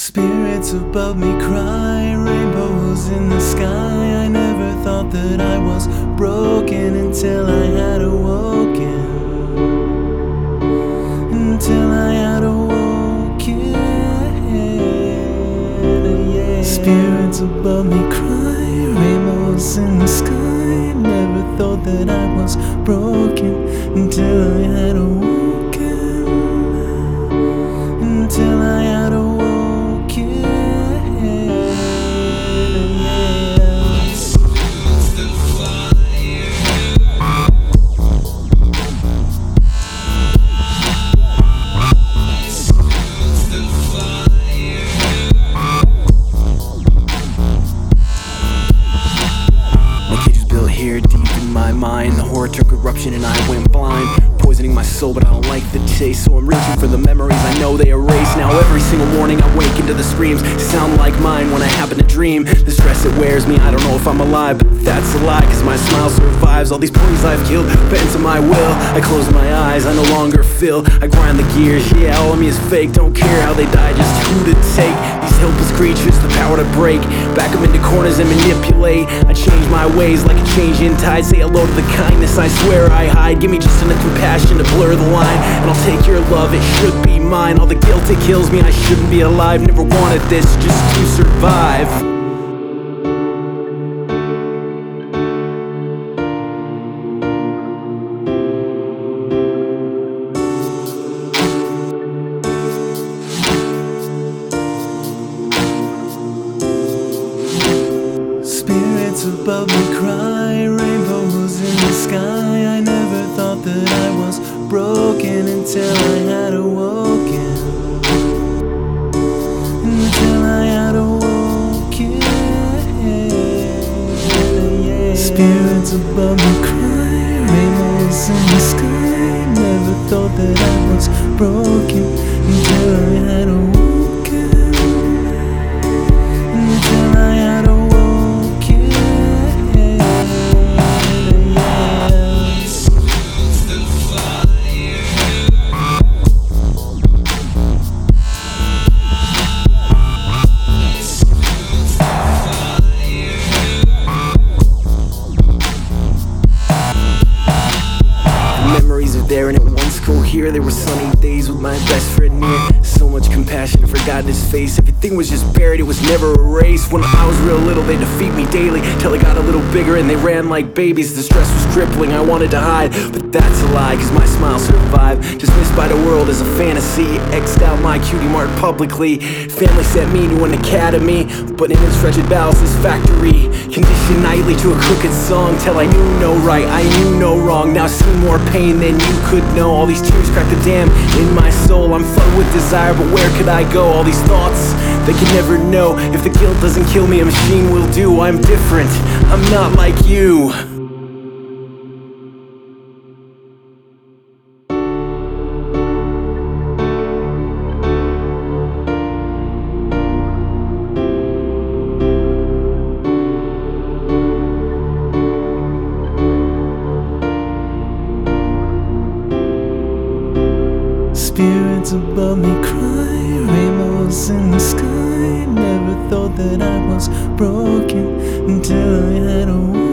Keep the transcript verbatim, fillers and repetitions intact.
Spirits above me cry, rainbows in the sky. I never thought that I was broken until I had awoken. Until I had awoken, yeah. Spirits above me cry, rainbows in the sky. Never thought that I was broken until I had awoken. Until I had awoken. Here deep in my mind, the horror took eruption and I went blind, poisoning my soul, but I don't like the taste. So I'm reaching for the memories I know they erase. Now every single morning I wake into the screams sound like mine when I happen to dream. The stress it wears me, I don't know if I'm alive, but that's a lie, cause my smile survives all these ponies I've killed, bent to my will. I close my eyes, I no longer feel. I grind the gears, yeah, all of me is fake. Don't care how they die, just who to take. These helpless creatures, the power to break, back them into corners and manipulate. I change my ways like a change in tide. Say hello to the kindness I swear I hide. Give me just enough compassion to blur the line, and I'll take your love, it should be mine. All the guilt, it kills me, I shouldn't be alive. Never wanted this, just to survive. Spirits above me cry, rainbows in the sky. I never thought that I was broken until I had awoken. Until I had awoken, yeah. Spirits above me cry, rainbows in the sky. Never thought that I was broken until I had awoken. Until I had awoken. Memories are there and it once cohere. There were sunny days with my best friend near. So much compassion, I forgot his face. Everything was just buried, it was never erased. When I was real little, they defeat me daily, till I got a little bigger and they ran like babies. The stress was crippling, I wanted to hide, but that's a lie, cause my smile survived. Dismissed by the world as a fantasy, X'd out my cutie mark publicly. Family sent me to an academy, but in its wretched bowels, this factory conditioned nightly to a crooked song, till I knew no right, I knew no wrong. Now I see more pain than you could know. All these tears crack the dam in my soul. I'm flooded with desire, but where could I go? All these thoughts, they can never know. If the guilt doesn't kill me, a machine will do. I'm different, I'm not like you. Spirits above me cry, rainbows in the sky. Never thought that I was broken until I had a